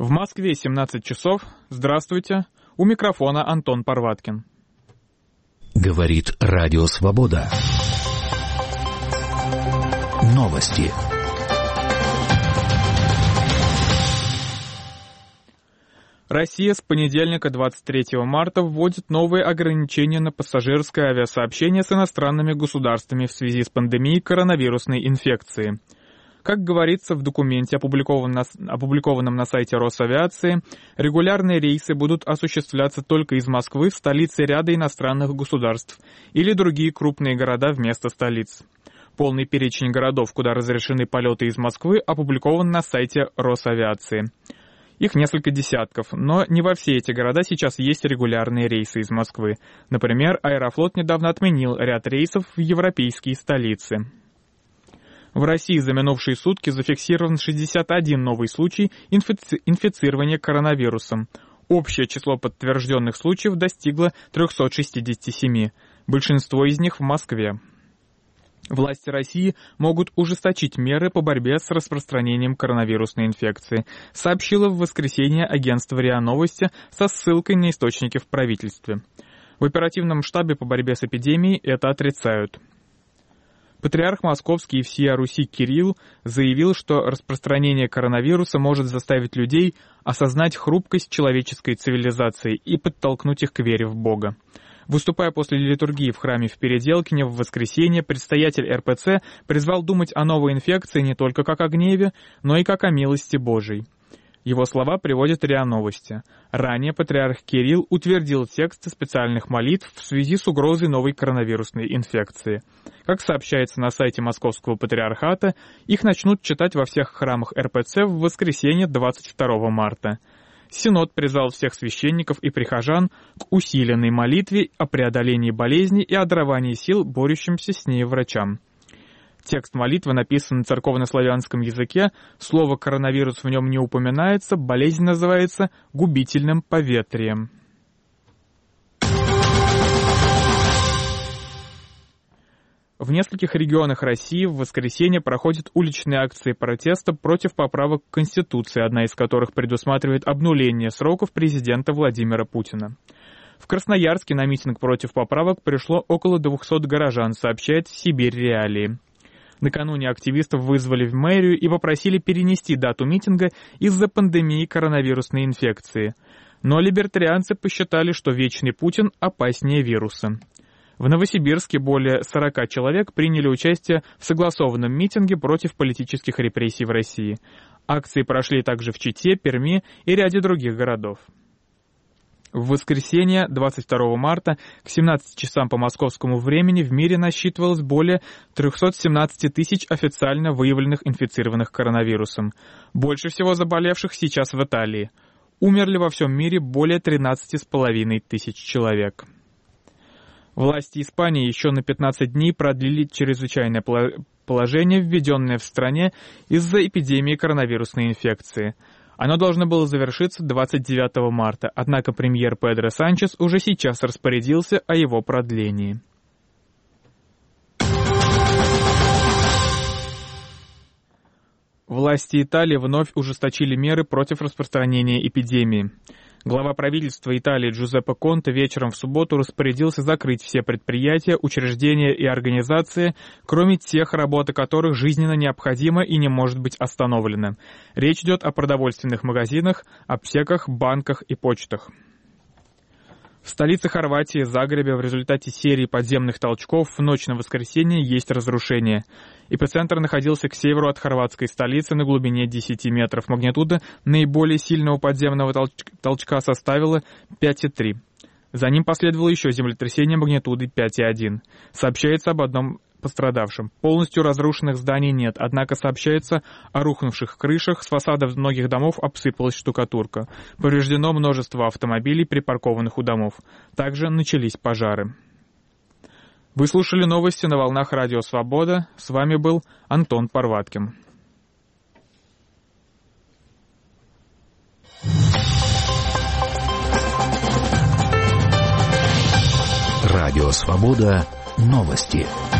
В Москве 17 часов. Здравствуйте. У микрофона Антон Парваткин. Говорит Радио Свобода. Новости. Россия с понедельника 23 марта вводит новые ограничения на пассажирское авиасообщение с иностранными государствами в связи с пандемией коронавирусной инфекции. Как говорится в документе, опубликованном на сайте Росавиации, регулярные рейсы будут осуществляться только из Москвы в столице ряда иностранных государств или другие крупные города вместо столиц. Полный перечень городов, куда разрешены полеты из Москвы, опубликован на сайте Росавиации. Их несколько десятков, но не во все эти города сейчас есть регулярные рейсы из Москвы. Например, Аэрофлот недавно отменил ряд рейсов в европейские столицы. В России за минувшие сутки зафиксирован 61 новый случай инфицирования коронавирусом. Общее число подтвержденных случаев достигло 367. Большинство из них в Москве. Власти России могут ужесточить меры по борьбе с распространением коронавирусной инфекции, сообщило в воскресенье агентство РИА Новости со ссылкой на источники в правительстве. В оперативном штабе по борьбе с эпидемией это отрицают. Патриарх Московский и всея Руси Кирилл заявил, что распространение коронавируса может заставить людей осознать хрупкость человеческой цивилизации и подтолкнуть их к вере в Бога. Выступая после литургии в храме в Переделкине в воскресенье, предстоятель РПЦ призвал думать о новой инфекции не только как о гневе, но и как о милости Божией. Его слова приводят РИА Новости. Ранее патриарх Кирилл утвердил тексты специальных молитв в связи с угрозой новой коронавирусной инфекции. Как сообщается на сайте Московского патриархата, их начнут читать во всех храмах РПЦ в воскресенье 22 марта. Синод призвал всех священников и прихожан к усиленной молитве о преодолении болезни и о даровании сил борющимся с ней врачам. Текст молитвы написан на церковнославянском языке, слово «коронавирус» в нем не упоминается, болезнь называется губительным поветрием. В нескольких регионах России в воскресенье проходят уличные акции протеста против поправок к Конституции, одна из которых предусматривает обнуление сроков президента Владимира Путина. В Красноярске на митинг против поправок пришло около 200 горожан, сообщает Сибирь Реалии. Накануне активистов вызвали в мэрию и попросили перенести дату митинга из-за пандемии коронавирусной инфекции. Но либертарианцы посчитали, что вечный Путин опаснее вируса. В Новосибирске более 40 человек приняли участие в согласованном митинге против политических репрессий в России. Акции прошли также в Чите, Перми и ряде других городов. В воскресенье, 22 марта, к 17 часам по московскому времени в мире насчитывалось более 317 тысяч официально выявленных инфицированных коронавирусом. Больше всего заболевших сейчас в Италии. Умерли во всем мире более 13,5 тысяч человек. Власти Испании еще на 15 дней продлили чрезвычайное положение, введенное в стране из-за эпидемии коронавирусной инфекции. Оно должно было завершиться 29 марта, однако премьер Педро Санчес уже сейчас распорядился о его продлении. Власти Италии вновь ужесточили меры против распространения эпидемии. Глава правительства Италии Джузеппе Конте вечером в субботу распорядился закрыть все предприятия, учреждения и организации, кроме тех, работа которых жизненно необходима и не может быть остановлена. Речь идет о продовольственных магазинах, аптеках, банках и почтах. В столице Хорватии, Загребе, в результате серии подземных толчков в ночь на воскресенье есть разрушения. Эпицентр находился к северу от хорватской столицы на глубине 10 метров. Магнитуда наиболее сильного подземного толчка составила 5,3. За ним последовало еще землетрясение магнитудой 5,1. Сообщается об одном пострадавшим. Полностью разрушенных зданий нет, однако сообщается о рухнувших крышах, с фасадов многих домов обсыпалась штукатурка. Повреждено множество автомобилей, припаркованных у домов. Также начались пожары. Вы слушали новости на волнах Радио Свобода. С вами был Антон Парваткин. Радио Свобода. Новости.